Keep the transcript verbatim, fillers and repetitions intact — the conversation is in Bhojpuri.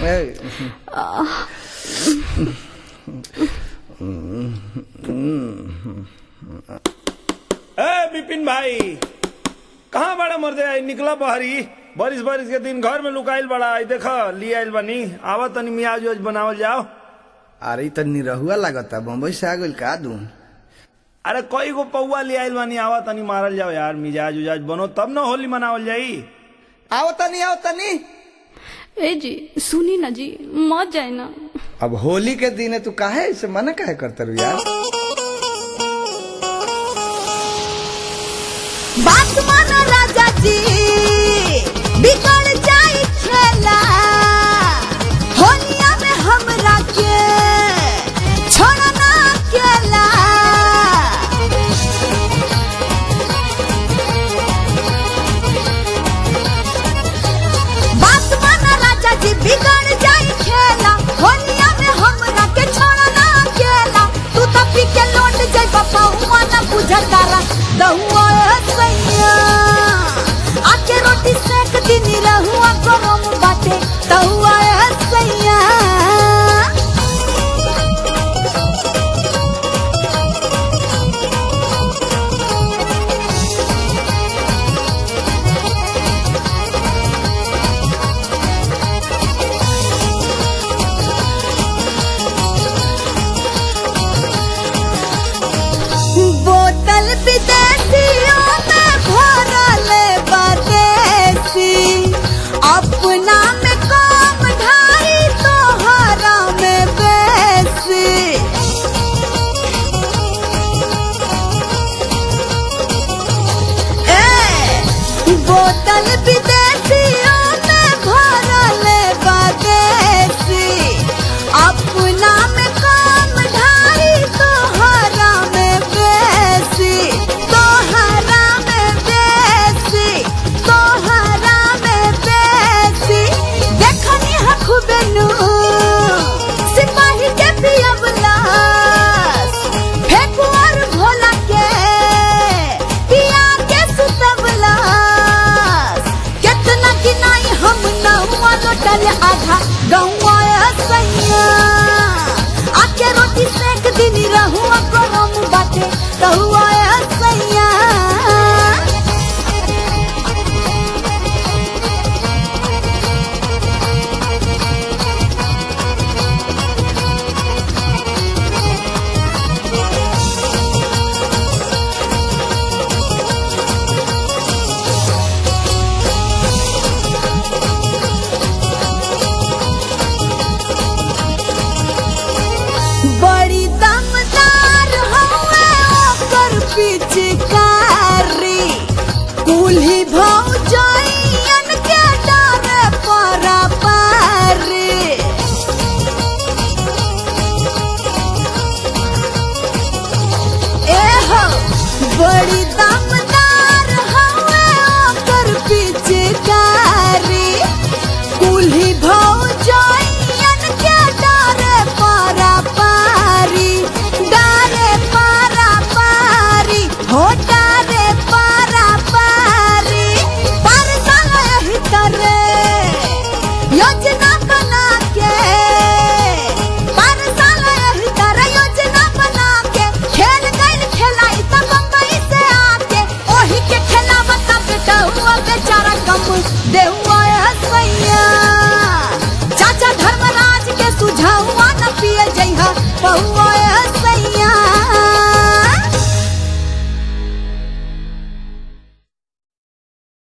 बिपिन भाई कहाँ बड़ा मर्दे निकला बहरी बारिश बारिश के दिन घर में लुकाइल बड़ा देखा लिया आइल बनी आवा तनी मियाज उज बनावल जाओ। अरे तनी रहुआ लागता बम्बई से आ गइल का दूं। अरे कोई गो पौवा ले आइल बनी आवा तनी मारल जाओ यार मिजाज उजाज बनो तब न होली मनावल जाई। आओ तनी आओ तनी। ए जी सुनी ना जी मत जाए ना। अब होली के दिन है तू काहे ऐसे मना काहे करता रू यार। बात मानो राजा जी बिगड़ जाए खेला होलिया में हमरा के छोड़ना अकेला। बात मानो राजा जी बिगड़ जाए खेला होलिया में हमरा के छोड़ना अकेला। तू तो पी के लौट जाए बापा हुआ ना बुझता दहुआ आके रोटी सेक दिन रहुआ गरम बाटे तहुआ सैया। बोतल विदेशियों में भरल बदेसी अपना